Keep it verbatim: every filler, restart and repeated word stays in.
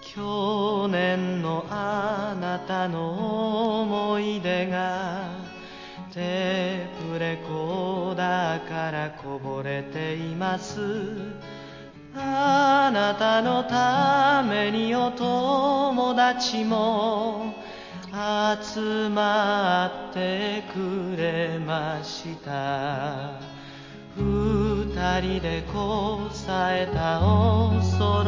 去年のあなたの思い出がテープレコーダーからこぼれています。あなたのためにお友達も集まってくれました。二人でこさえたおそろ